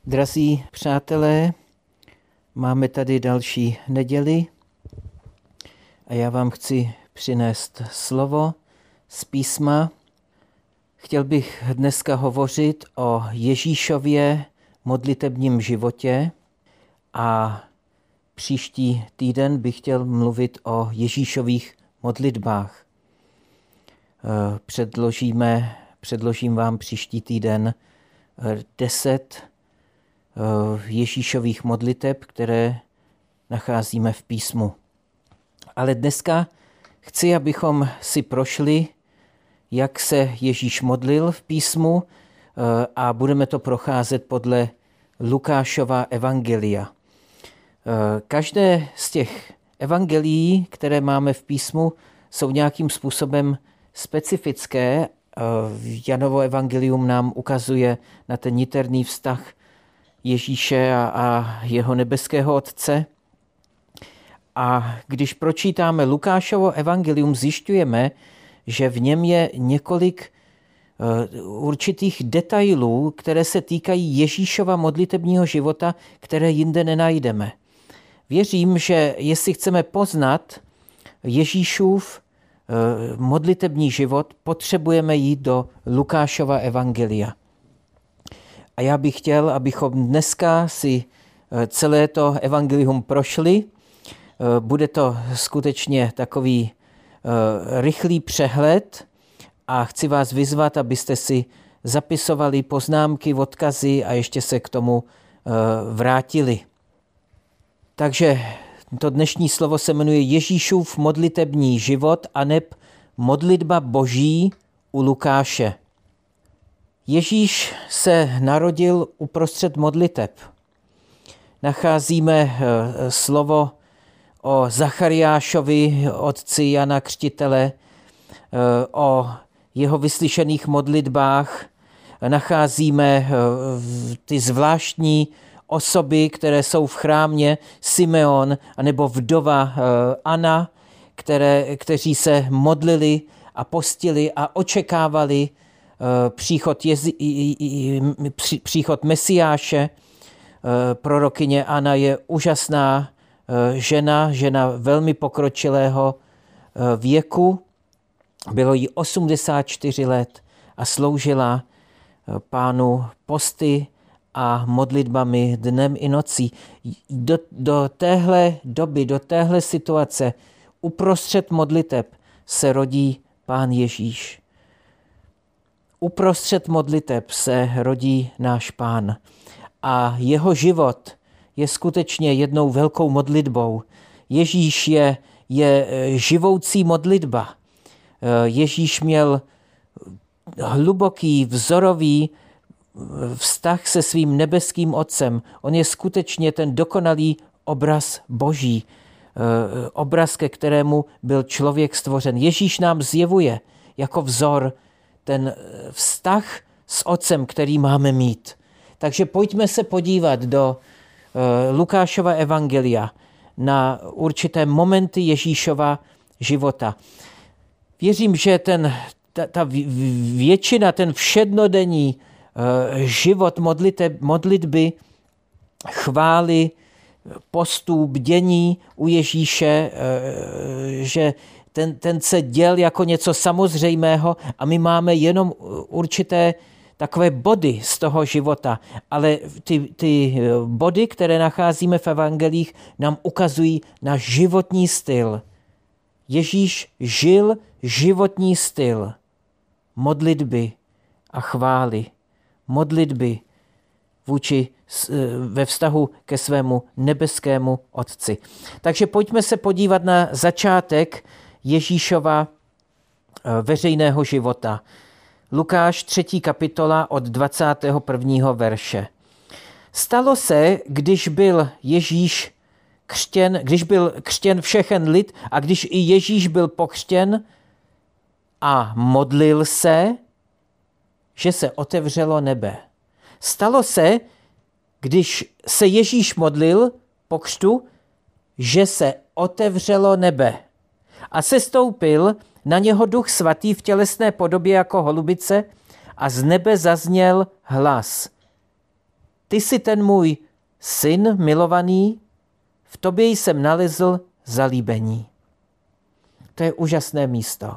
Drazí přátelé, máme tady další neděli a já vám chci přinést slovo z písma. Chtěl bych dneska hovořit o Ježíšově modlitebním životě a příští týden bych chtěl mluvit o Ježíšových modlitbách. Předložím vám příští týden 10 Ježíšových modliteb, které nacházíme v písmu. Ale dneska chci, abychom si prošli, jak se Ježíš modlil v písmu a budeme to procházet podle Lukášova evangelia. Každé z těch evangelií, které máme v písmu, jsou nějakým způsobem specifické. Janovo evangelium nám ukazuje na ten niterný vztah Ježíše a jeho nebeského Otce. A když pročítáme Lukášovo evangelium, zjišťujeme, že v něm je několik určitých detailů, které se týkají Ježíšova modlitebního života, které jinde nenajdeme. Věřím, že jestli chceme poznat Ježíšův modlitební život, potřebujeme jít do Lukášova evangelia. A já bych chtěl, abychom dneska si celé to evangelium prošli. Bude to skutečně takový rychlý přehled a chci vás vyzvat, abyste si zapisovali poznámky, odkazy a ještě se k tomu vrátili. Takže to dnešní slovo se jmenuje Ježíšův modlitební život aneb modlitba Boží u Lukáše. Ježíš se narodil uprostřed modliteb. Nacházíme slovo o Zachariášovi, otci Jana Křtitele, o jeho vyslyšených modlitbách. Nacházíme ty zvláštní osoby, které jsou v chrámě, Simeon anebo vdova Anna, kteří se modlili a postili a očekávali příchod Mesiáše. Prorokyně Anna je úžasná žena velmi pokročilého věku. Bylo jí 84 let a sloužila Pánu posty a modlitbami dnem i nocí. Do téhle doby, do téhle situace uprostřed modliteb se rodí Pán Ježíš. Uprostřed modliteb se rodí náš Pán a jeho život je skutečně jednou velkou modlitbou. Ježíš je živoucí modlitba. Ježíš měl hluboký, vzorový vztah se svým nebeským Otcem. On je skutečně ten dokonalý obraz Boží. Obraz, ke kterému byl člověk stvořen. Ježíš nám zjevuje jako vzor ten vztah s Otcem, který máme mít. Takže pojďme se podívat do Lukášova evangelia na určité momenty Ježíšova života. Věřím, že ta většina, ten všednodenní život modlitby, chvály, postů, bdění u Ježíše, že ten se děl jako něco samozřejmého a my máme jenom určité takové body z toho života, ale ty body, které nacházíme v evangelích, nám ukazují náš životní styl. Ježíš žil životní styl modlitby a chvály. Modlitby ve vztahu ke svému nebeskému Otci. Takže pojďme se podívat na začátek Ježíšova veřejného života. Lukáš 3. kapitola od 21. verše. Stalo se, když byl křtěn všechen lid a když i Ježíš byl pokřtěn a modlil se, že se otevřelo nebe. Stalo se, když se Ježíš modlil po křtu, že se otevřelo nebe a sestoupil na něho Duch Svatý v tělesné podobě jako holubice a z nebe zazněl hlas. ty jsi ten můj syn milovaný, v tobě jsem nalezl zalíbení. To je úžasné místo.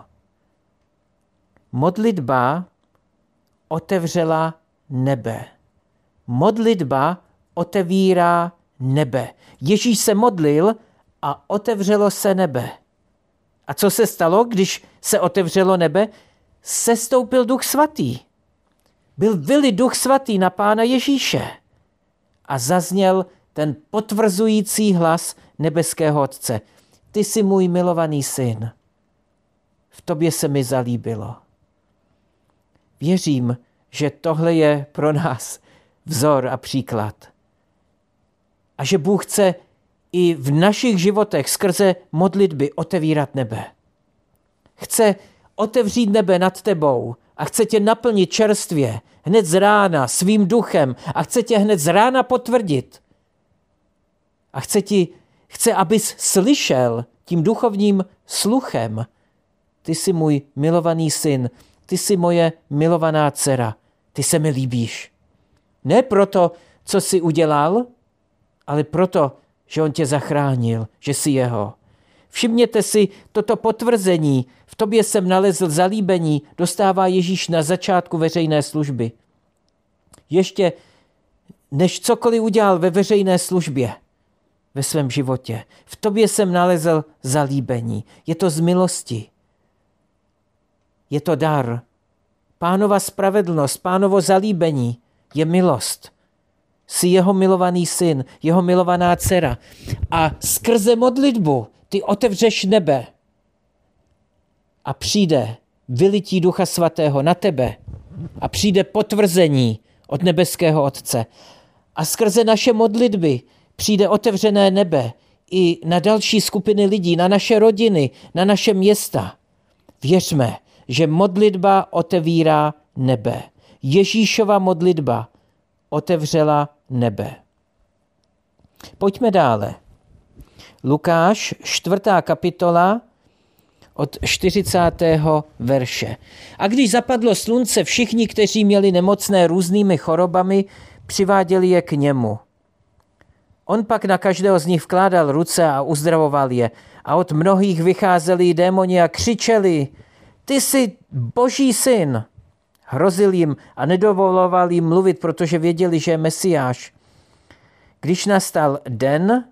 Modlitba otevřela nebe. Modlitba otevírá nebe. Ježíš se modlil a otevřelo se nebe. A co se stalo, když se otevřelo nebe? Sestoupil Duch Svatý. Byl vylit Duch Svatý na Pána Ježíše. A zazněl ten potvrzující hlas nebeského Otce. Ty jsi můj milovaný syn. V tobě se mi zalíbilo. Věřím, že tohle je pro nás vzor a příklad. A že Bůh chce i v našich životech skrze modlitby otevírat nebe. Chce otevřít nebe nad tebou a chce tě naplnit čerstvě hned z rána svým duchem a chce tě hned z rána potvrdit. A chce, abys slyšel tím duchovním sluchem. Ty jsi můj milovaný syn, ty jsi moje milovaná dcera, ty se mi líbíš. Ne proto, co jsi udělal, ale proto, že on tě zachránil, že jsi jeho. Všimněte si, toto potvrzení, v tobě jsem nalezl zalíbení, dostává Ježíš na začátku veřejné služby. Ještě než cokoliv udělal ve veřejné službě, ve svém životě. V tobě jsem nalezl zalíbení. Je to z milosti. Je to dar. Pánova spravedlnost, Pánovo zalíbení je milost. Jsi jeho milovaný syn, jeho milovaná dcera. A skrze modlitbu ty otevřeš nebe a přijde vylití Ducha Svatého na tebe a přijde potvrzení od nebeského Otce. A skrze naše modlitby přijde otevřené nebe i na další skupiny lidí, na naše rodiny, na naše města. Věřme, že modlitba otevírá nebe. Ježíšova modlitba otevřela nebe. Pojďme dále. Lukáš, 4. kapitola, od 40. verše. A když zapadlo slunce, všichni, kteří měli nemocné různými chorobami, přiváděli je k němu. On pak na každého z nich vkládal ruce a uzdravoval je. A od mnohých vycházeli démoni a křičeli: Ty jsi Boží syn. Hrozil jim a nedovoloval jim mluvit, protože věděli, že je Mesiáš. Když nastal den,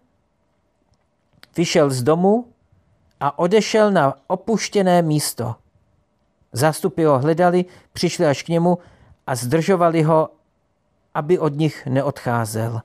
vyšel z domu a odešel na opuštěné místo. Zástupy ho hledali, přišli až k němu a zdržovali ho, aby od nich neodcházel.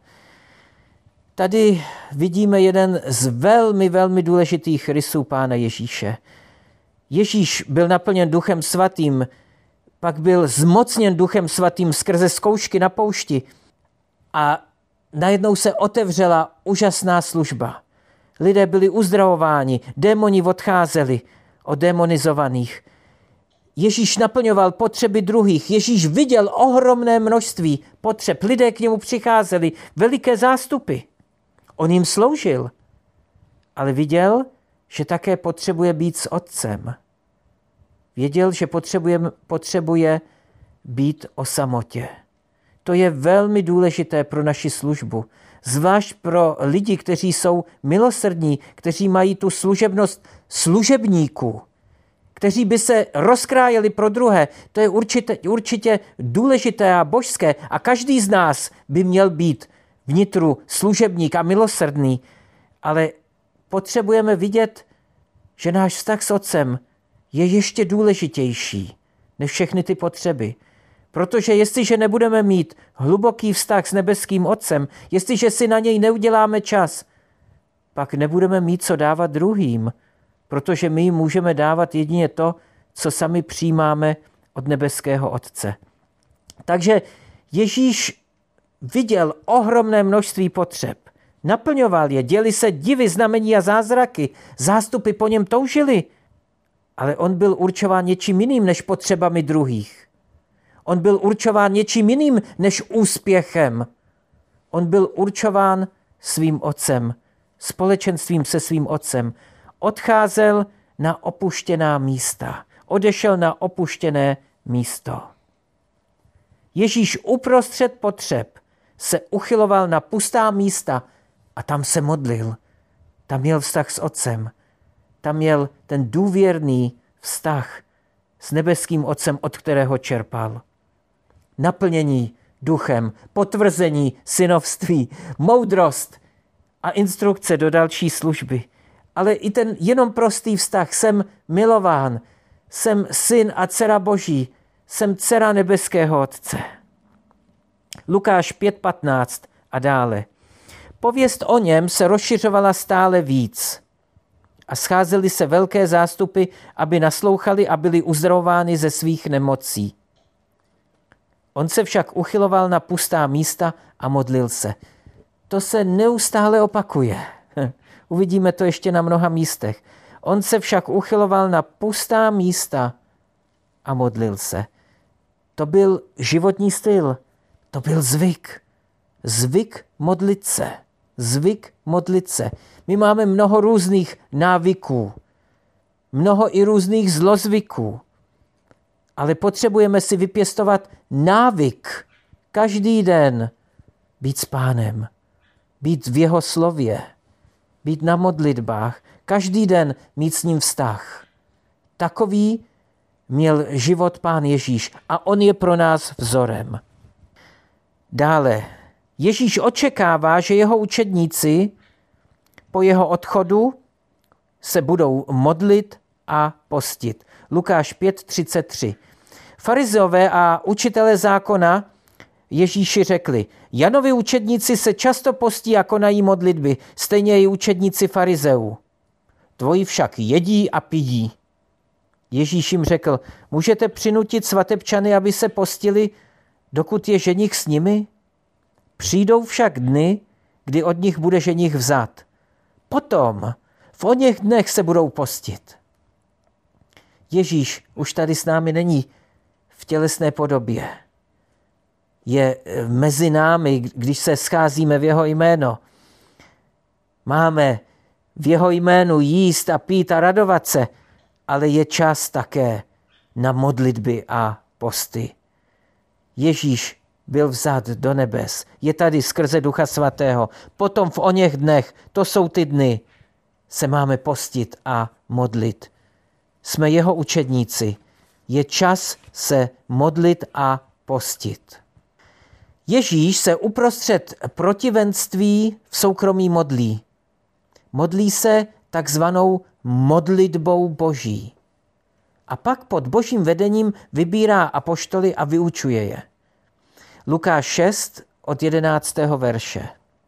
Tady vidíme jeden z velmi, velmi důležitých rysů Pána Ježíše. Ježíš byl naplněn Duchem Svatým, pak byl zmocněn Duchem Svatým skrze zkoušky na poušti a najednou se otevřela úžasná služba. Lidé byli uzdravováni, démoni odcházeli od démonizovaných. Ježíš naplňoval potřeby druhých. Ježíš viděl ohromné množství potřeb. Lidé k němu přicházeli, veliké zástupy. On jim sloužil, ale viděl, že také potřebuje být s Otcem. Věděl, že potřebuje být o samotě. To je velmi důležité pro naši službu. Zvlášť pro lidi, kteří jsou milosrdní, kteří mají tu služebnost služebníků, kteří by se rozkrájeli pro druhé. To je určitě důležité a božské a každý z nás by měl být vnitru služebník a milosrdný, ale potřebujeme vidět, že náš vztah s Otcem je ještě důležitější než všechny ty potřeby. Protože jestliže nebudeme mít hluboký vztah s nebeským Otcem, jestliže si na něj neuděláme čas, pak nebudeme mít co dávat druhým, protože my jim můžeme dávat jedině to, co sami přijímáme od nebeského Otce. Takže Ježíš viděl ohromné množství potřeb. Naplňoval je, děli se divy, znamení a zázraky. Zástupy po něm toužili, ale on byl určován něčím jiným než potřebami druhých. On byl určován něčím jiným než úspěchem. On byl určován svým Otcem, společenstvím se svým Otcem. Odcházel na opuštěná místa. Odešel na opuštěné místo. Ježíš uprostřed potřeb se uchyloval na pustá místa a tam se modlil. Tam měl vztah s Otcem. Tam měl ten důvěrný vztah s nebeským Otcem, od kterého čerpal. Naplnění duchem, potvrzení synovství, moudrost a instrukce do další služby. Ale i ten jenom prostý vztah, jsem milován, jsem syn a dcera Boží, jsem dcera nebeského Otce. Lukáš 5:15 a dále. Pověst o něm se rozšiřovala stále víc a scházely se velké zástupy, aby naslouchali a byli uzdravováni ze svých nemocí. On se však uchyloval na pustá místa a modlil se. To se neustále opakuje. Uvidíme to ještě na mnoha místech. On se však uchyloval na pustá místa a modlil se. To byl životní styl, to byl zvyk. Zvyk modlit se. Zvyk modlit se. My máme mnoho různých návyků, mnoho i různých zlozvyků, ale potřebujeme si vypěstovat návyk každý den být s Pánem, být v jeho slově, být na modlitbách, každý den mít s ním vztah. Takový měl život Pán Ježíš a on je pro nás vzorem. Dále, Ježíš očekává, že jeho učedníci po jeho odchodu se budou modlit a postit. Lukáš 5:33. Farizeové a učitelé zákona Ježíši řekli, Janovi učedníci se často postí a konají modlitby, stejně i učedníci farizeů. Tvoji však jedí a pijí. Ježíš jim řekl, můžete přinutit svatebčany, aby se postili, dokud je ženich s nimi? Přijdou však dny, kdy od nich bude ženich vzat. Potom v oněch dnech se budou postit. Ježíš už tady s námi není v tělesné podobě. Je mezi námi, když se scházíme v jeho jméno. Máme v jeho jménu jíst a pít a radovat se, ale je čas také na modlitby a posty. Ježíš byl vzat do nebes. Je tady skrze Ducha Svatého. Potom v oněch dnech, to jsou ty dny, se máme postit a modlit. Jsme jeho učedníci. Je čas se modlit a postit. Ježíš se uprostřed protivenství v soukromí modlí. Modlí se takzvanou modlitbou Boží. A pak pod Božím vedením vybírá apoštoly a vyučuje je. Lukáš 6 od 11. verše.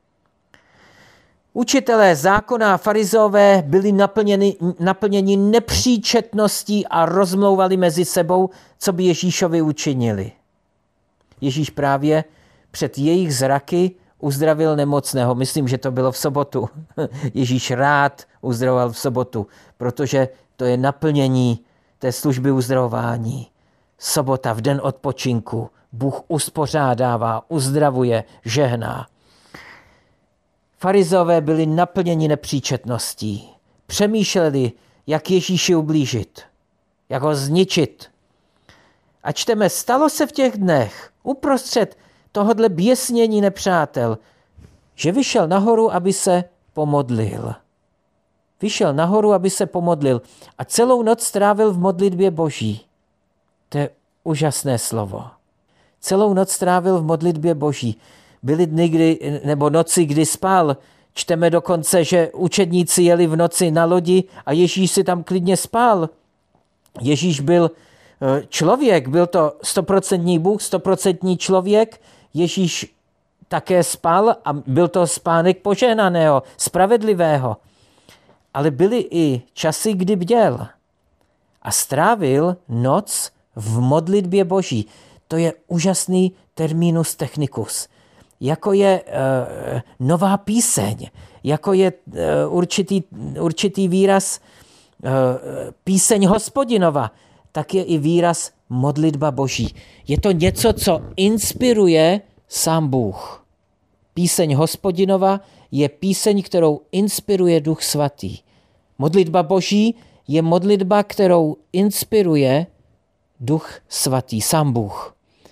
Učitelé zákona a farizeové byli naplněni nepříčetností a rozmlouvali mezi sebou, co by Ježíšovi učinili. Ježíš právě před jejich zraky uzdravil nemocného. Myslím, že to bylo v sobotu. Ježíš rád uzdravoval v sobotu, protože to je naplnění té služby uzdravování. Sobota v den odpočinku. Bůh uspořádává, uzdravuje, žehná. Farizové byli naplněni nepříčetností. Přemýšleli, jak Ježíši ublížit, jak ho zničit. A čteme, stalo se v těch dnech, uprostřed tohodle běsnění nepřátel, že vyšel nahoru, aby se pomodlil. Vyšel nahoru, aby se pomodlil a celou noc strávil v modlitbě Boží. To je úžasné slovo. Celou noc strávil v modlitbě Boží. Byly dny, nebo noci, kdy spal. Čteme dokonce, že učedníci jeli v noci na lodi a Ježíš si tam klidně spal. Ježíš byl člověk, byl to 100% Bůh, 100% člověk. Ježíš také spal a byl to spánek požehnaného, spravedlivého. Ale byly i časy, kdy bděl a strávil noc v modlitbě Boží. To je úžasný terminus technicus. Jako je nová píseň, jako je určitý výraz píseň Hospodinova, tak je i výraz modlitba Boží. Je to něco, co inspiruje sám Bůh. Píseň Hospodinova je píseň, kterou inspiruje Duch Svatý. Modlitba Boží je modlitba, kterou inspiruje Duch Svatý, sám Bůh.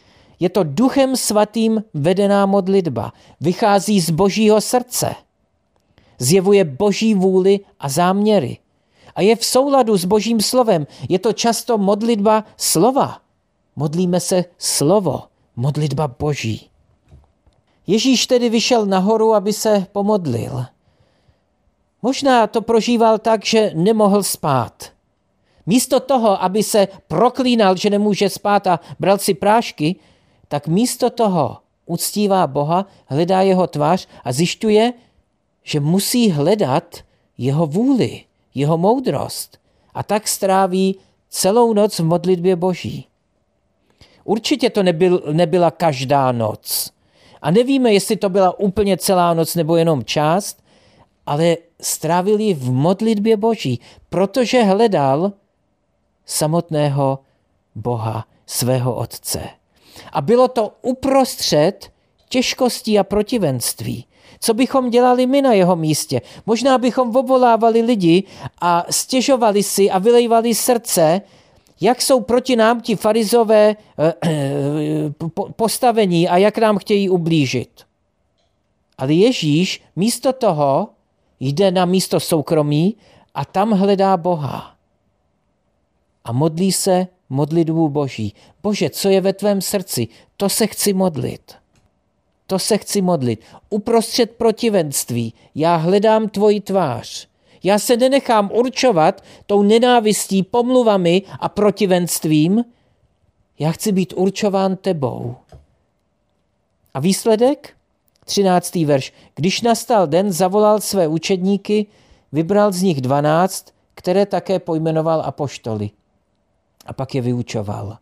Je to Duchem Svatým vedená modlitba. Vychází z Božího srdce. Zjevuje Boží vůli a záměry. A je v souladu s Božím slovem. Je to často modlitba slova. Modlíme se slovo. Modlitba Boží. Ježíš tedy vyšel nahoru, aby se pomodlil. Možná to prožíval tak, že nemohl spát. Místo toho, aby se proklínal, že nemůže spát a bral si prášky, tak místo toho uctívá Boha, hledá jeho tvář a zjišťuje, že musí hledat jeho vůli, jeho moudrost. A tak stráví celou noc v modlitbě Boží. Určitě to nebyla každá noc. A nevíme, jestli to byla úplně celá noc nebo jenom část, ale strávil ji v modlitbě Boží, protože hledal samotného Boha, svého Otce. A bylo to uprostřed těžkostí a protivenství. Co bychom dělali my na jeho místě? Možná bychom obvolávali lidi a stěžovali si a vylejvali srdce, jak jsou proti nám ti farizové postavení a jak nám chtějí ublížit. Ale Ježíš místo toho jde na místo soukromí a tam hledá Boha. A modlí se modlitbu Boží. Bože, co je ve tvém srdci? To se chci modlit. To se chci modlit. Uprostřed protivenství já hledám tvoji tvář. Já se nenechám určovat tou nenávistí, pomluvami a protivenstvím. Já chci být určován tebou. A výsledek? 13. verš. Když nastal den, zavolal své učedníky, vybral z nich 12, které také pojmenoval apoštoly. A pak je vyučoval.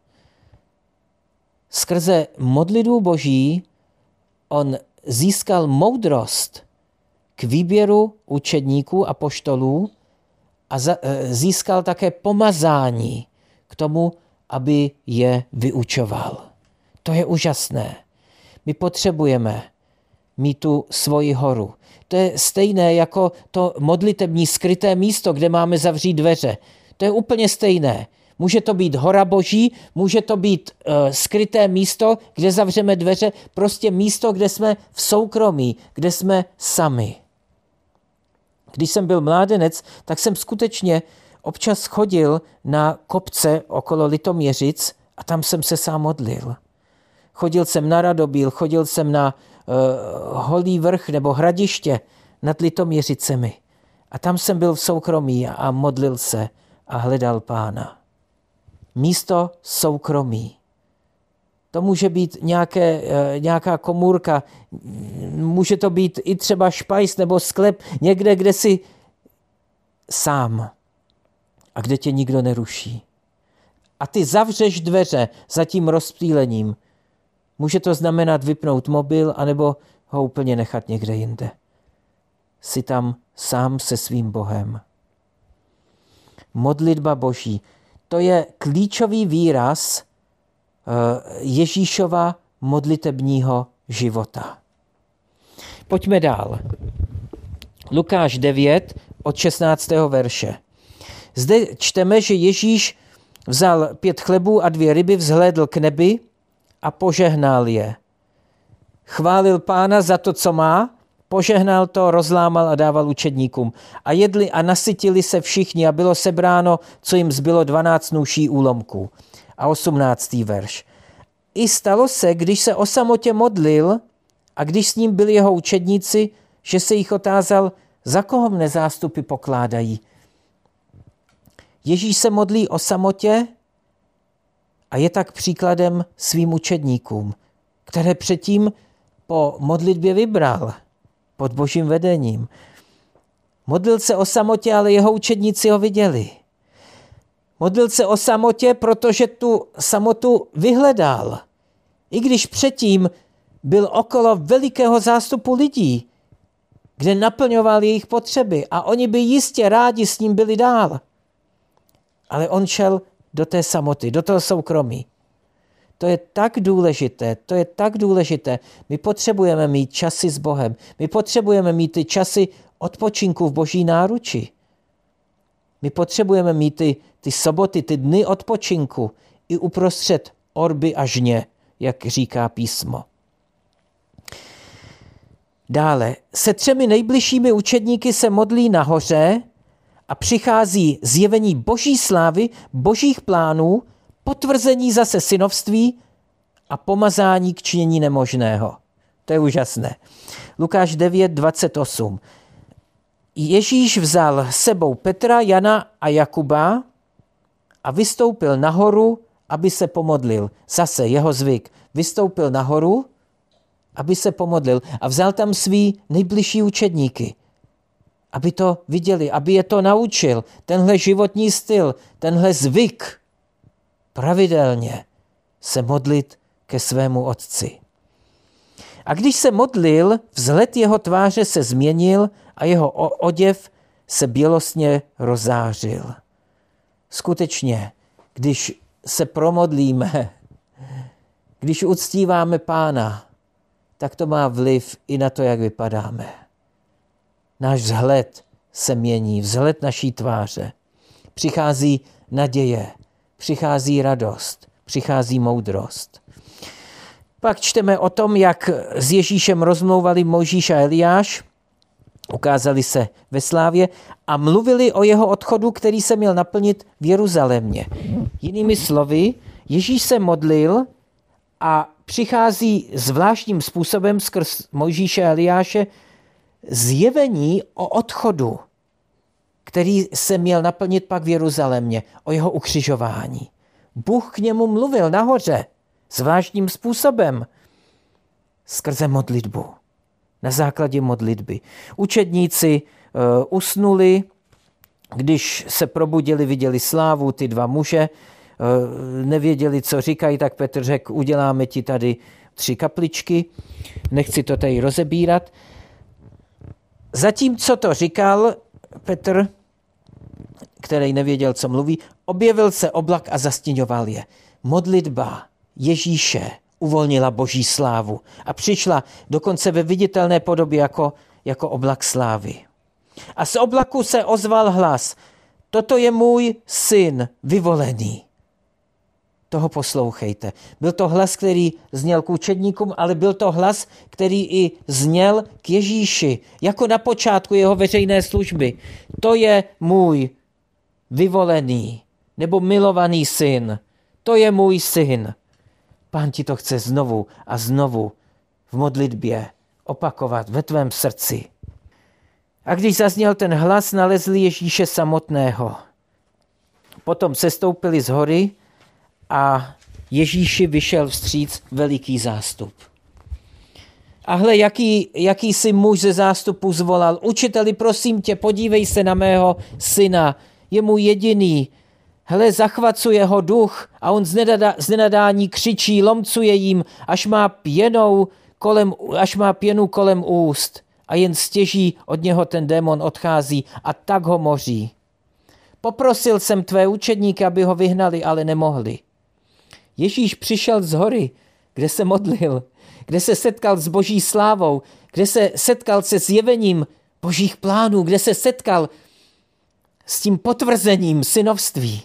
Skrze modlitbu Boží on získal moudrost k výběru učedníků apoštolů a získal také pomazání k tomu, aby je vyučoval. To je úžasné. My potřebujeme mít tu svoji horu. To je stejné jako to modlitební skryté místo, kde máme zavřít dveře. To je úplně stejné. Může to být hora Boží, může to být skryté místo, kde zavřeme dveře, prostě místo, kde jsme v soukromí, kde jsme sami. Když jsem byl mládenec, tak jsem skutečně občas chodil na kopce okolo Litoměřic a tam jsem se sám modlil. Chodil jsem na Radobíl, chodil jsem na Holý vrch nebo Hradiště nad Litoměřicemi. A tam jsem byl v soukromí a modlil se a hledal Pána. Místo soukromí. To může být nějaká komůrka, může to být i třeba špajs nebo sklep, někde, kde jsi sám a kde tě nikdo neruší. A ty zavřeš dveře za tím rozptýlením. Může to znamenat vypnout mobil, anebo ho úplně nechat někde jinde. Jsi tam sám se svým Bohem. Modlitba Boží. To je klíčový výraz Ježíšova modlitebního života. Pojďme dál. Lukáš 9 od 16. verše. Zde čteme, že Ježíš vzal 5 chlebů a 2 ryby, vzhlédl k nebi a požehnal je. Chválil Pána za to, co má, požehnal to, rozlámal a dával učedníkům. A jedli a nasytili se všichni a bylo sebráno, co jim zbylo 12 nůší úlomků. A 18. verš. I stalo se, když se o samotě modlil a když s ním byli jeho učedníci, že se jich otázal, za koho mne zástupy pokládají. Ježíš se modlí o samotě a je tak příkladem svým učedníkům, které předtím po modlitbě vybral pod Božím vedením. Modlil se o samotě, ale jeho učedníci ho viděli. Modlil se o samotě, protože tu samotu vyhledal. I když předtím byl okolo velikého zástupu lidí, kde naplňoval jejich potřeby a oni by jistě rádi s ním byli dál. Ale on šel do té samoty, do toho soukromí. To je tak důležité. My potřebujeme mít časy s Bohem. My potřebujeme mít ty časy odpočinku v Boží náruči. My potřebujeme mít ty soboty, ty dny odpočinku i uprostřed orby a žně, jak říká písmo. Dále, se 3 nejbližšími učedníky se modlí nahoře a přichází zjevení boží slávy, božích plánů, potvrzení zase synovství a pomazání k činění nemožného. To je úžasné. Lukáš 9:28. Ježíš vzal sebou Petra, Jana a Jakuba a vystoupil nahoru, aby se pomodlil. Zase jeho zvyk. Vystoupil nahoru, aby se pomodlil a vzal tam svý nejbližší učedníky, aby to viděli, aby je to naučil. Tenhle životní styl, tenhle zvyk pravidelně se modlit ke svému otci. A když se modlil, vzhled jeho tváře se změnil a jeho oděv se bělostně rozářil. Skutečně, když se promodlíme, když uctíváme Pána, tak to má vliv i na to, jak vypadáme. Náš vzhled se mění, vzhled naší tváře. Přichází naděje, přichází radost, přichází moudrost. Pak čteme o tom, jak s Ježíšem rozmlouvali Mojžíš a Eliáš, ukázali se ve slávě a mluvili o jeho odchodu, který se měl naplnit v Jeruzalémě. Jinými slovy, Ježíš se modlil a přichází zvláštním způsobem skrz Mojžíše a Eliáše zjevení o odchodu, který se měl naplnit pak v Jeruzalémě, o jeho ukřižování. Bůh k němu mluvil nahoře zvláštním způsobem skrze modlitbu, na základě modlitby. Učedníci usnuli, když se probudili, viděli slávu, ty 2 muže, nevěděli, co říkají, tak Petr řekl, uděláme ti tady 3 kapličky, nechci to tady rozebírat. Zatímco to říkal Petr, který nevěděl, co mluví, objevil se oblak a zastěňoval je. Modlitba Ježíše uvolnila boží slávu a přišla dokonce ve viditelné podobě jako oblak slávy. A z oblaku se ozval hlas, toto je můj syn vyvolený. Toho poslouchejte. Byl to hlas, který zněl k učedníkům, ale byl to hlas, který i zněl k Ježíši, jako na počátku jeho veřejné služby. To je můj vyvolený nebo milovaný syn. To je můj syn. Pán ti to chce znovu a znovu v modlitbě opakovat ve tvém srdci. A když zazněl ten hlas, nalezli Ježíše samotného. Potom sestoupili z hory a Ježíši vyšel vstříc veliký zástup. A hle, jakýsi muž ze zástupu zvolal, učiteli, prosím tě, podívej se na mého syna, je můj jediný. Hele, zachvacuje ho duch a on z nenadání křičí, lomcuje jim, až má pěnu kolem úst a jen stěží od něho ten démon odchází a tak ho moří. Poprosil jsem tvé učedníky, aby ho vyhnali, ale nemohli. Ježíš přišel z hory, kde se modlil, kde se setkal s boží slávou, kde se setkal se zjevením božích plánů, kde se setkal s tím potvrzením synovství,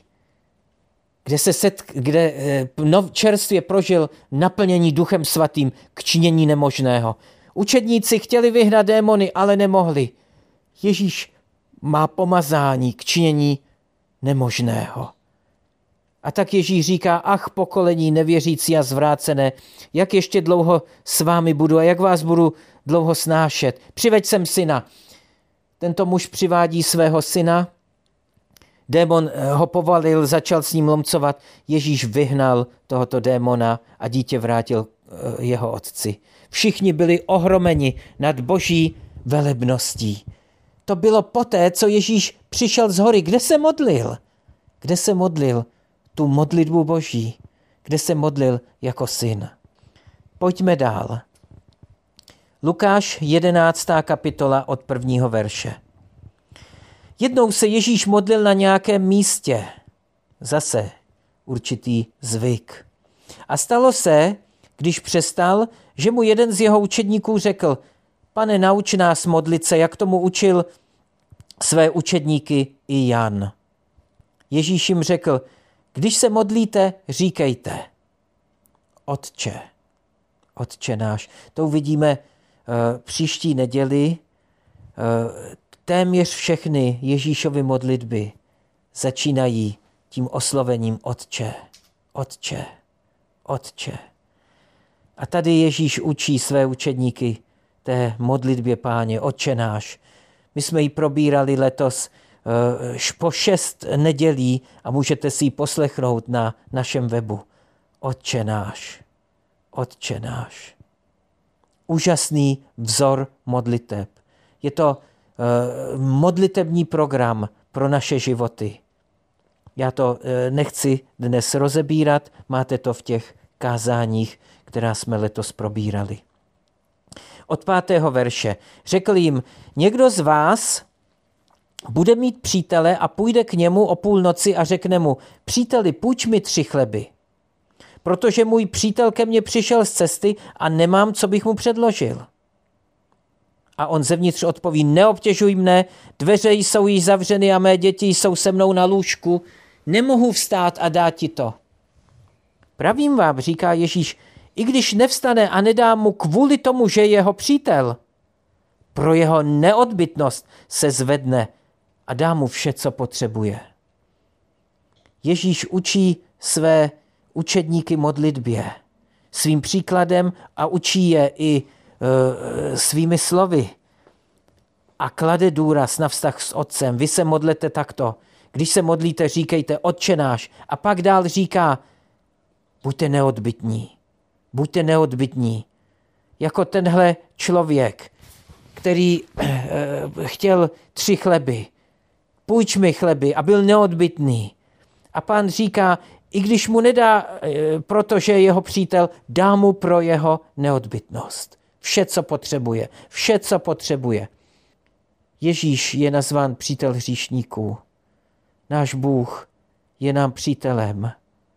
kde čerstvě prožil naplnění Duchem Svatým k činění nemožného. Učedníci chtěli vyhnat démony, ale nemohli. Ježíš má pomazání k činění nemožného. A tak Ježíš říká, ach, pokolení nevěřící a zvrácené, jak ještě dlouho s vámi budu a jak vás budu dlouho snášet. Přiveď sem syna. Tento muž přivádí svého syna, démon ho povalil, začal s ním lomcovat, Ježíš vyhnal tohoto démona a dítě vrátil jeho otci. Všichni byli ohromeni nad boží velebností. To bylo poté, co Ježíš přišel z hory. Kde se modlil? Kde se modlil tu modlitbu boží? Kde se modlil jako syn? Pojďme dál. Lukáš 11. kapitola od 1. verše. Jednou se Ježíš modlil na nějakém místě. Zase určitý zvyk. A stalo se, když přestal, že mu jeden z jeho učedníků řekl, Pane, nauč nás modlit se, jak tomu učil své učedníky i Jan. Ježíš jim řekl, když se modlíte, říkejte. Otče. Otče náš. To uvidíme příští neděli. Téměř všechny Ježíšovy modlitby začínají tím oslovením Otče, Otče, Otče. A tady Ježíš učí své učedníky té modlitbě Páně, Otče náš. My jsme ji probírali letos po 6 nedělí a můžete si ji poslechnout na našem webu. Otče náš, Otče náš. Úžasný vzor modliteb. Je to modlitební program pro naše životy. Já to nechci dnes rozebírat, máte to v těch kázáních, která jsme letos probírali. Od 5. verše. Řekl jim, někdo z vás bude mít přítele a půjde k němu o půlnoci a řekne mu, příteli, půjč mi 3 chleby, protože můj přítel ke mně přišel z cesty a nemám, co bych mu předložil. A on zevnitř odpoví, neobtěžuj mne, dveře jsou již zavřeny a mé děti jsou se mnou na lůžku, nemohu vstát a dát ti to. Pravím vám, říká Ježíš, i když nevstane a nedá mu kvůli tomu, že je jeho přítel, pro jeho neodbytnost se zvedne a dá mu vše, co potřebuje. Ježíš učí své učedníky modlitbě svým příkladem a učí je i svými slovy. A klade důraz na vztah s Otcem. Vy se modlete takto. Když se modlíte, říkejte Otče náš. A pak dál říká, buďte neodbytní. Buďte neodbytní. Jako tenhle člověk, který chtěl 3 chleby. Půjč mi chleby a byl neodbytný. A Pán říká, i když mu nedá, protože je jeho přítel, dá mu pro jeho neodbytnost. Vše, co potřebuje. Vše, co potřebuje. Ježíš je nazván přítel hříšníků. Náš Bůh je nám přítelem.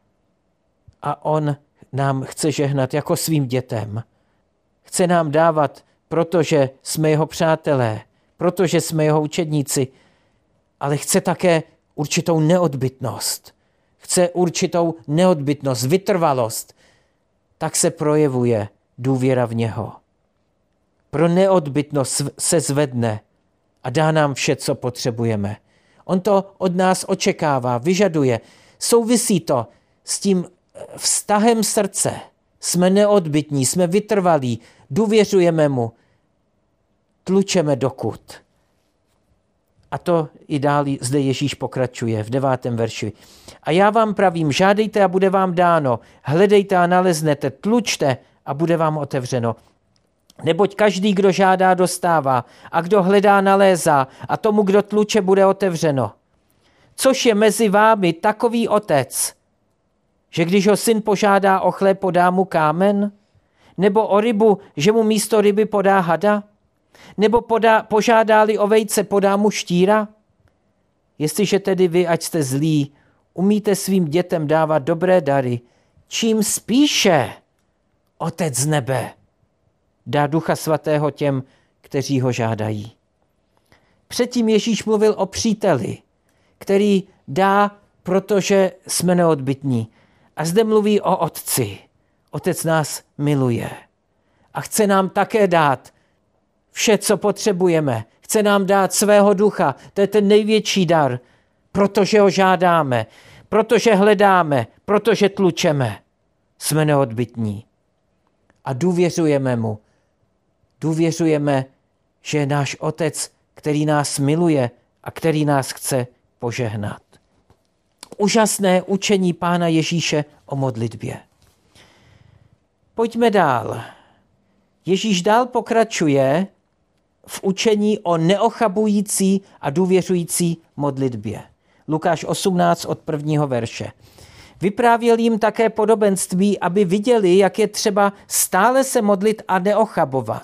A on nám chce žehnat jako svým dětem. Chce nám dávat, protože jsme jeho přátelé, protože jsme jeho učedníci, ale chce také určitou neodbytnost. Chce určitou neodbytnost, vytrvalost. Tak se projevuje důvěra v něho. Pro neodbytnost se zvedne a dá nám vše, co potřebujeme. On to od nás očekává, vyžaduje. Souvisí to s tím vztahem srdce. Jsme neodbytní, jsme vytrvalí, důvěřujeme mu, tlučeme dokud. A to i dál zde Ježíš pokračuje v 9. verši. A já vám pravím, žádejte a bude vám dáno, hledejte a naleznete, tlučte a bude vám otevřeno. Neboť každý, kdo žádá, dostává a kdo hledá, nalézá a tomu, kdo tluče, bude otevřeno. Což je mezi vámi takový otec, že když ho syn požádá o chléb, podá mu kámen? Nebo o rybu, že mu místo ryby podá hada? Nebo požádá-li o vejce, podá mu štíra? Jestliže tedy vy, ať jste zlí, umíte svým dětem dávat dobré dary, čím spíše Otec z nebe dá Ducha Svatého těm, kteří ho žádají. Předtím Ježíš mluvil o příteli, který dá, protože jsme neodbytní. A zde mluví o Otci. Otec nás miluje a chce nám také dát vše, co potřebujeme. Chce nám dát svého ducha. To je ten největší dar, protože ho žádáme, protože hledáme, protože tlučeme. Jsme neodbytní a důvěřujeme mu. Důvěřujeme, že je náš Otec, který nás miluje a který nás chce požehnat. Úžasné učení Pána Ježíše o modlitbě. Pojďme dál. Ježíš dál pokračuje v učení o neochabující a důvěřující modlitbě. Lukáš 18 od 1. verše. Vyprávěl jim také podobenství, aby viděli, jak je třeba stále se modlit a neochabovat.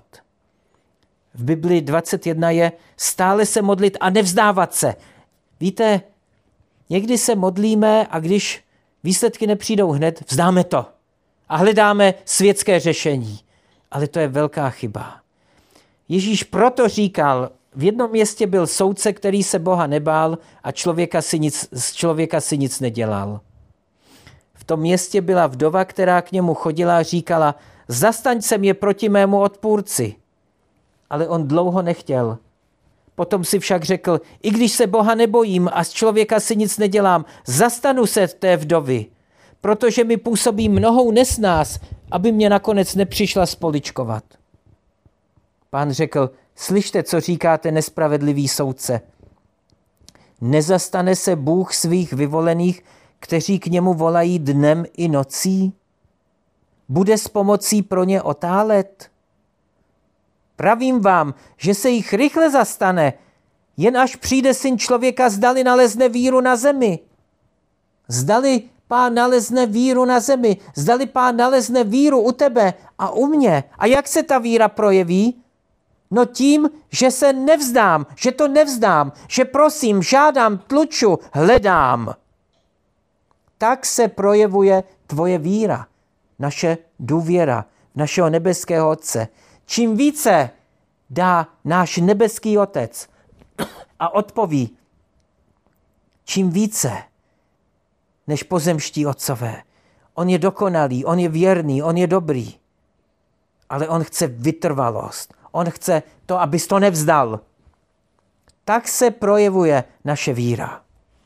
V Biblii 21 je stále se modlit a nevzdávat se. Víte, někdy se modlíme a když výsledky nepřijdou hned, vzdáme to a hledáme světské řešení. Ale to je velká chyba. Ježíš proto říkal, v jednom městě byl soudce, který se Boha nebál a z člověka si nic nedělal. V tom městě byla vdova, která k němu chodila a říkala: zastaň se mě proti mému odpůrci. Ale on dlouho nechtěl. Potom si však řekl: i když se Boha nebojím a z člověka si nic nedělám, zastanu se té vdovy, protože mi působí mnohou nesnás, aby mě nakonec nepřišla spoličkovat. Pán řekl: slyšte, co říkáte, nespravedlivý soudce. Nezastane se Bůh svých vyvolených, kteří k němu volají dnem i nocí? Bude s pomocí pro ně otálet? Pravím vám, že se jich rychle zastane, jen až přijde Syn člověka, zdali nalezne víru na zemi. Zdali Pán nalezne víru na zemi, zdali Pán nalezne víru u tebe a u mě. A jak se ta víra projeví? No tím, že se nevzdám, že to nevzdám, že prosím, žádám, tluču, hledám. Tak se projevuje tvoje víra, naše důvěra v našeho nebeského Otce. Čím více dá náš nebeský Otec a odpoví, čím více než pozemští otcové. On je dokonalý, on je věrný, on je dobrý, ale on chce vytrvalost. On chce to, abys to nevzdal. Tak se projevuje naše víra.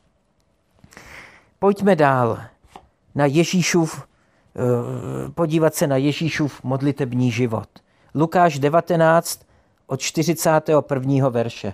Pojďme dál na podívat se na Ježíšův modlitební život. Lukáš 19 od 41. verše.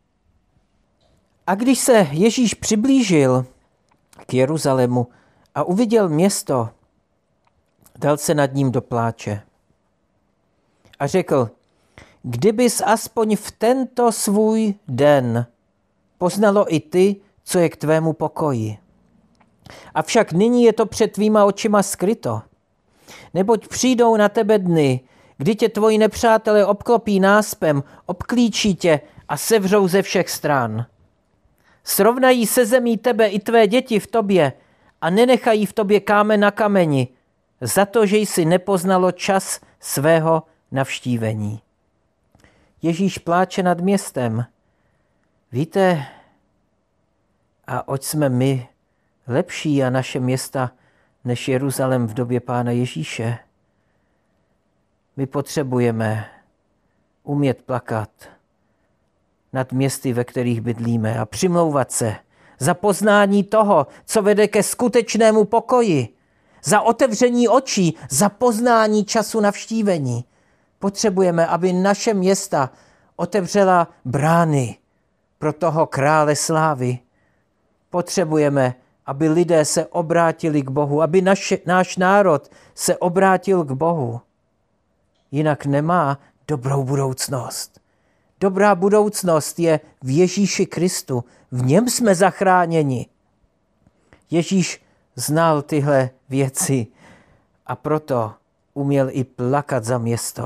A když se Ježíš přiblížil k Jeruzalému a uviděl město, dal se nad ním do pláče a řekl: kdybys aspoň v tento svůj den poznalo i ty, co je k tvému pokoji. Avšak nyní je to před tvýma očima skryto. Neboť přijdou na tebe dny, kdy tě tvoji nepřátelé obklopí náspem, obklíčí tě a sevřou ze všech stran. Srovnají se zemí tebe i tvé děti v tobě a nenechají v tobě kámen na kameni, za to, že jsi nepoznalo čas svého navštívení. Ježíš pláče nad městem. Víte, a oč jsme my lepší a naše města než Jeruzalém v době Pána Ježíše? My potřebujeme umět plakat nad městy, ve kterých bydlíme, a přimlouvat se za poznání toho, co vede ke skutečnému pokoji, za otevření očí, za poznání času navštívení. Potřebujeme, aby naše města otevřela brány pro toho krále slávy. Potřebujeme, aby lidé se obrátili k Bohu, aby náš národ se obrátil k Bohu. Jinak nemá dobrou budoucnost. Dobrá budoucnost je v Ježíši Kristu. V něm jsme zachráněni. Ježíš znal tyhle věci a proto uměl i plakat za město.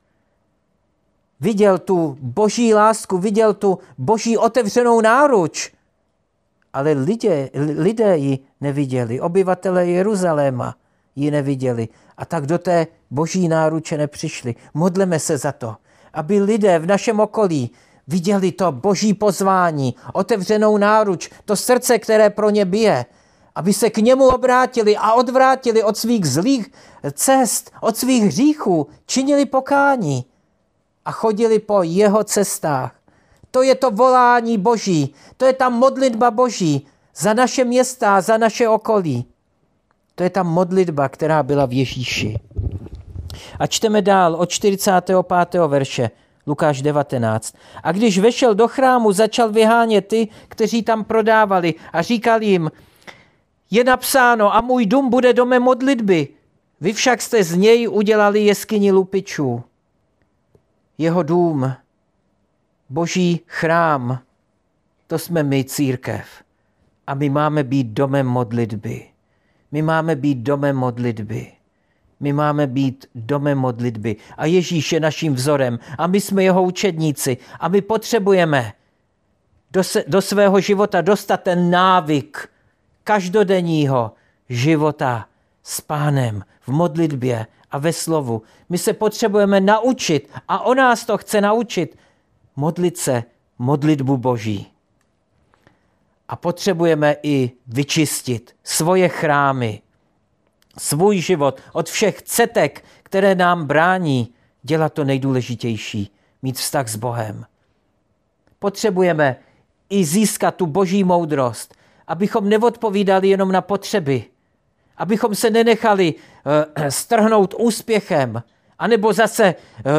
Viděl tu boží lásku, viděl tu boží otevřenou náruč, ale lidé ji neviděli. Obyvatelé Jeruzaléma ji neviděli a tak do té boží náruče nepřišli. Modleme se za to, aby lidé v našem okolí viděli to boží pozvání, otevřenou náruč, to srdce, které pro ně bije, aby se k němu obrátili a odvrátili od svých zlých cest, od svých hříchů, činili pokání a chodili po jeho cestách. To je to volání Boží, to je ta modlitba Boží za naše města, za naše okolí. To je ta modlitba, která byla v Ježíši. A čteme dál od 45. verše, Lukáš 19. A když vešel do chrámu, začal vyhánět ty, kteří tam prodávali a říkal jim: je napsáno, a můj dům bude domem modlitby. Vy však jste z něj udělali jeskyni lupičů. Jeho dům, boží chrám, to jsme my, církev. A my máme být domem modlitby. My máme být domem modlitby. My máme být domem modlitby. A Ježíš je naším vzorem. A my jsme jeho učedníci. A my potřebujeme do svého života dostat ten návyk každodenního života s Pánem v modlitbě a ve slovu. My se potřebujeme naučit, a on nás to chce naučit, modlit se modlitbu Boží. A potřebujeme i vyčistit svoje chrámy, svůj život od všech cetek, které nám brání dělat to nejdůležitější, mít vztah s Bohem. Potřebujeme i získat tu boží moudrost, abychom neodpovídali jenom na potřeby, abychom se nenechali strhnout úspěchem, anebo zase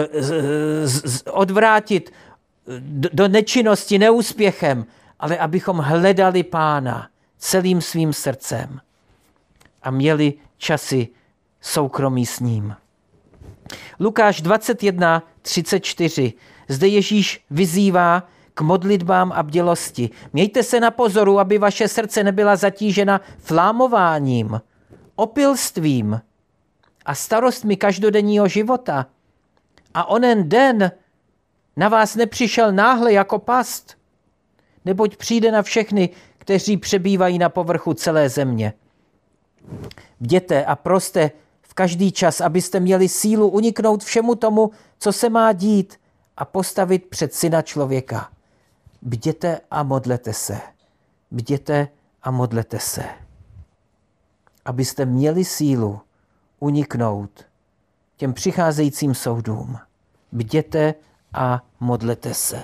odvrátit do nečinnosti neúspěchem, ale abychom hledali Pána celým svým srdcem a měli časy soukromí s ním. Lukáš 21:34. Zde Ježíš vyzývá k modlitbám a bdělosti. Mějte se na pozoru, aby vaše srdce nebyla zatížena flámováním, opilstvím a starostmi každodenního života. A onen den na vás nepřišel náhle jako past, neboť přijde na všechny, kteří přebývají na povrchu celé země. Bděte a proste v každý čas, abyste měli sílu uniknout všemu tomu, co se má dít a postavit před Syna člověka. Bděte a modlete se. Bděte a modlete se. Abyste měli sílu uniknout těm přicházejícím soudům. Bděte a modlete se.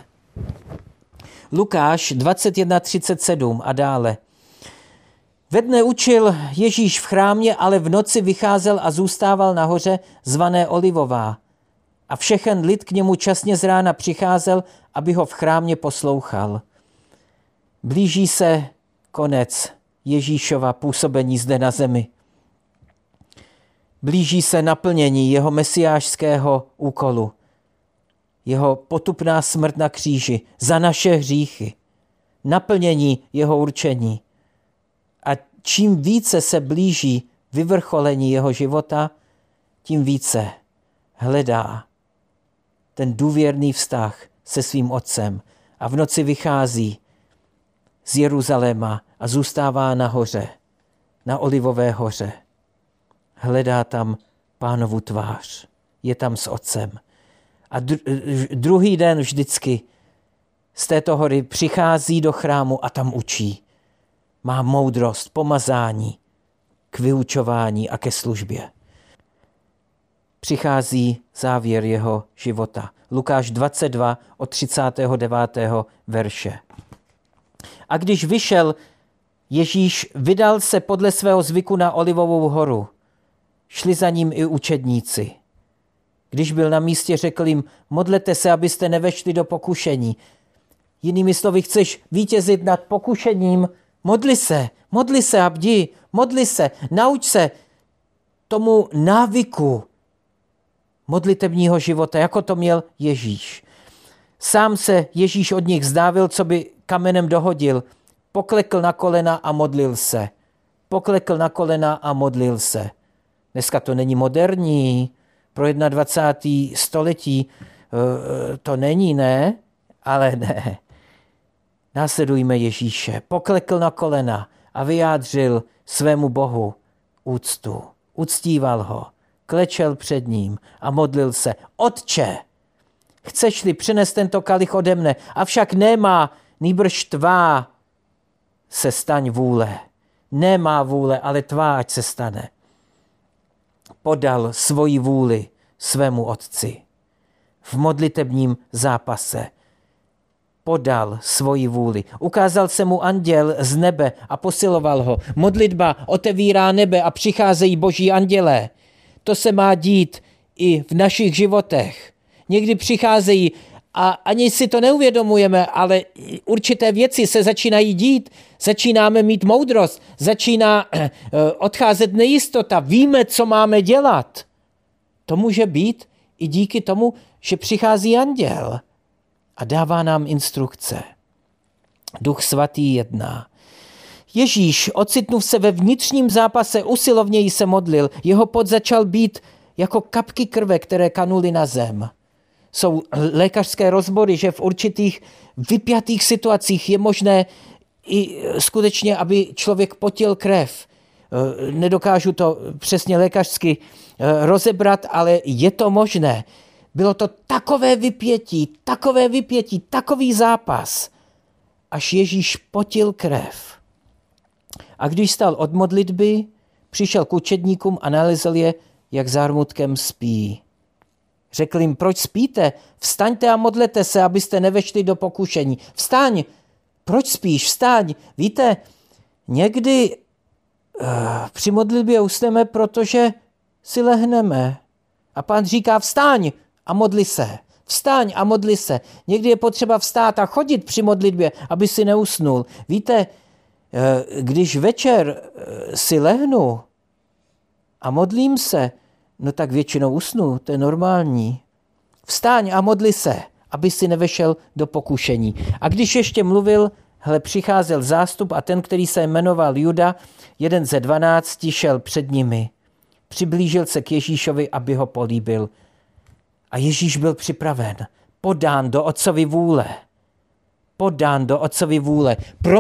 Lukáš 21:37 a dále. Ve dne učil Ježíš v chrámě, ale v noci vycházel a zůstával nahoře zvané Olivová. A všechen lid k němu časně z rána přicházel, aby ho v chrámě poslouchal. Blíží se konec Ježíšova působení zde na zemi. Blíží se naplnění jeho mesiášského úkolu. Jeho potupná smrt na kříži za naše hříchy. Naplnění jeho určení. A čím více se blíží vyvrcholení jeho života, tím více hledá ten důvěrný vztah se svým otcem a v noci vychází z Jeruzaléma a zůstává nahoře, na Olivové hoře. Hledá tam Pánovu tvář, je tam s otcem. A druhý den vždycky z této hory přichází do chrámu a tam učí. Má moudrost, pomazání k vyučování a ke službě. Přichází závěr jeho života. Lukáš 22 od 39. verše. A když vyšel, Ježíš vydal se podle svého zvyku na Olivovou horu. Šli za ním i učedníci. Když byl na místě, řekl jim, modlete se, abyste nevešli do pokušení. Jinými slovy, chceš vítězit nad pokušením, modli se a bdi, modli se, nauč se tomu návyku modlitebního života, jako to měl Ježíš. Sám se Ježíš od nich vzdávil, co by kamenem dohodil. Poklekl na kolena a modlil se. Poklekl na kolena a modlil se. Dneska to není moderní, pro 21. století to není, ne? Ale ne. Následujme Ježíše. Poklekl na kolena a vyjádřil svému Bohu úctu. Uctíval ho, klečel před ním a modlil se. Otče, chceš-li přinést tento kalich ode mne, avšak nemá, nýbrž tvá se staň vůle. Nemá vůle, ale tvá ať se stane. Podal svoji vůli svému otci. V modlitebním zápase podal svoji vůli. Ukázal se mu anděl z nebe a posiloval ho. Modlitba otevírá nebe a přicházejí boží andělé. To se má dít i v našich životech. Někdy přicházejí a ani si to neuvědomujeme, ale určité věci se začínají dít. Začínáme mít moudrost, začíná odcházet nejistota. Víme, co máme dělat. To může být i díky tomu, že přichází anděl a dává nám instrukce. Duch svatý jedná. Ježíš, ocitnuv se ve vnitřním zápase, usilovněji se modlil. Jeho pot začal být jako kapky krve, které kanuly na zem. Jsou lékařské rozbory, že v určitých vypjatých situacích je možné i skutečně, aby člověk potil krev. Nedokážu to přesně lékařsky rozebrat, ale je to možné. Bylo to takové vypětí, takový zápas, až Ježíš potil krev. A když stal od modlitby, přišel k učedníkům a nalezl je, jak zármutkem spí. Řekl jim, proč spíte? Vstaňte a modlete se, abyste nevešli do pokušení. Vstaň! Proč spíš? Vstaň! Víte, někdy při modlitbě usneme, protože si lehneme. A Pán říká, vstaň a modli se. Vstaň a modli se. Někdy je potřeba vstát a chodit při modlitbě, aby si neusnul. Víte, když večer si lehnu a modlím se, no tak většinou usnu, to je normální. Vstaň a modli se, aby si nevešel do pokušení. A když ještě mluvil, přicházel zástup a ten, který se jmenoval Juda, jeden ze 12, šel před nimi. Přiblížil se k Ježíšovi, aby ho políbil. A Ježíš byl připraven, podán do Otcovy vůle. Podán do Otcovy vůle.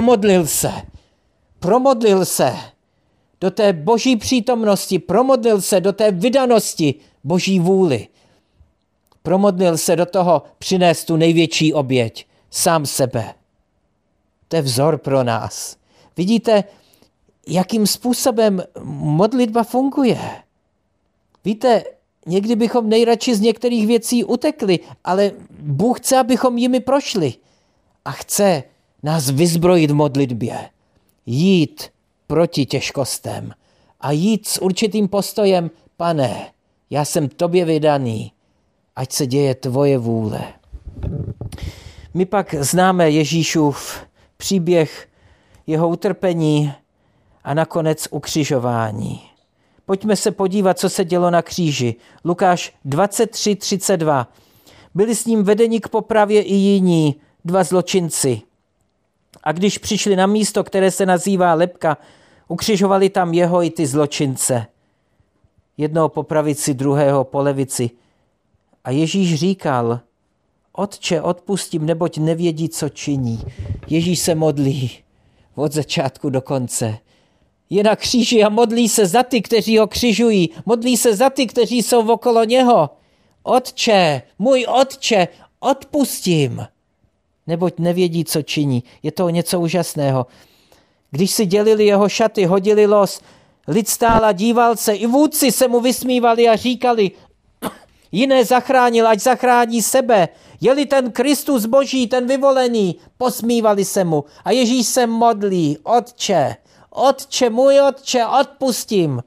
Promodlil se do té boží přítomnosti, promodlil se do té vydanosti boží vůli. Promodlil se do toho přinést tu největší oběť, sám sebe. To je vzor pro nás. Vidíte, jakým způsobem modlitba funguje. Víte, někdy bychom nejradši z některých věcí utekli, ale Bůh chce, abychom jimi prošli. A chce nás vyzbrojit v modlitbě. Jít proti těžkostem a jít s určitým postojem, Pane, já jsem tobě vydaný, ať se děje tvoje vůle. My pak známe Ježíšův příběh, jeho utrpení a nakonec ukřižování. Pojďme se podívat, co se dělo na kříži. Lukáš 23:32. Byli s ním vedeni k popravě i jiní, 2 zločinci. A když přišli na místo, které se nazývá Lebka, ukřižovali tam jeho i ty zločince. Jednoho po pravici, druhého po levici. A Ježíš říkal, Otče, odpustím, neboť nevědí, co činí. Ježíš se modlí od začátku do konce. Je na kříži a modlí se za ty, kteří ho křižují. Modlí se za ty, kteří jsou okolo něho. Otče, můj Otče, odpustím, neboť nevědí, co činí. Je to něco úžasného. Když si dělili jeho šaty, hodili los, lid stál a díval se, i vůdci se mu vysmívali a říkali, jiné zachránil, ať zachrání sebe. Je-li ten Kristus Boží, ten vyvolený, posmívali se mu. A Ježíš se modlí, Otče, Otče, můj Otče, odpustím.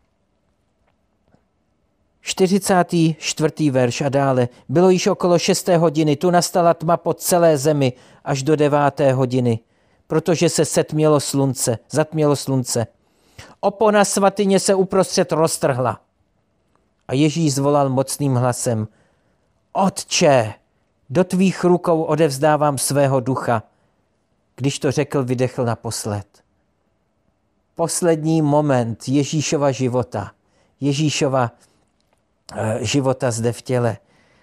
44. verš a dále. Bylo již okolo 6. hodiny, tu nastala tma po celé zemi až do 9. hodiny, protože se zatmělo slunce. Opona svatyně se uprostřed roztrhla. A Ježíš zvolal mocným hlasem, Otče, do tvých rukou odevzdávám svého ducha. Když to řekl, vydechl naposled. Poslední moment Ježíšova života zde v těle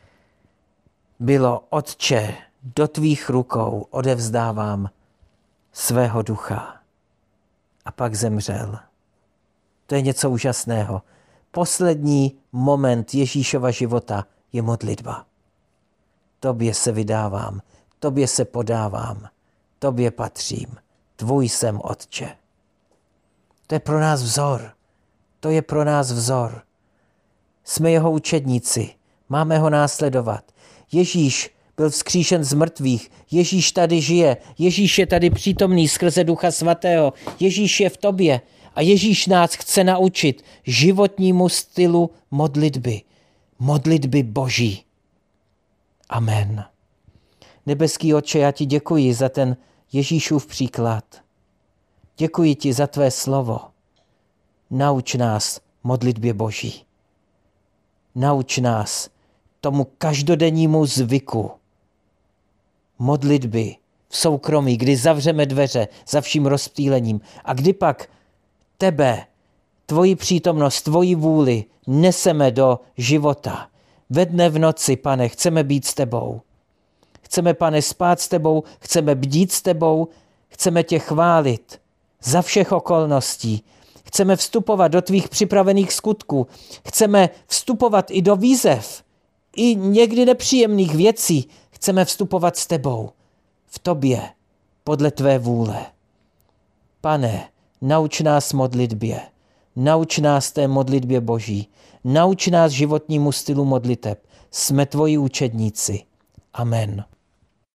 bylo, Otče, do tvých rukou odevzdávám svého ducha. A pak zemřel. To je něco úžasného. Poslední moment Ježíšova života je modlitba. Tobě se vydávám, tobě se podávám, tobě patřím, tvůj jsem, Otče. To je pro nás vzor. To je pro nás vzor. Jsme jeho učedníci, máme ho následovat. Ježíš byl vzkříšen z mrtvých, Ježíš tady žije, Ježíš je tady přítomný skrze Ducha Svatého, Ježíš je v tobě a Ježíš nás chce naučit životnímu stylu modlitby Boží. Amen. Nebeský Otče, já ti děkuji za ten Ježíšův příklad. Děkuji ti za tvé slovo. Nauč nás modlitbě Boží. Nauč nás tomu každodennímu zvyku modlitby v soukromí, kdy zavřeme dveře za vším rozptýlením a kdy pak tebe, tvoji přítomnost, tvoji vůli neseme do života. Ve dne v noci, Pane, chceme být s tebou. Chceme, Pane, spát s tebou, chceme bdít s tebou, chceme tě chválit za všech okolností. Chceme vstupovat do tvých připravených skutků. Chceme vstupovat i do výzev, i někdy nepříjemných věcí. Chceme vstupovat s tebou, v tobě, podle tvé vůle. Pane, nauč nás modlitbě. nauč nás té modlitbě Boží, nauč nás životnímu stylu modliteb. Jsme tvoji učedníci. Amen.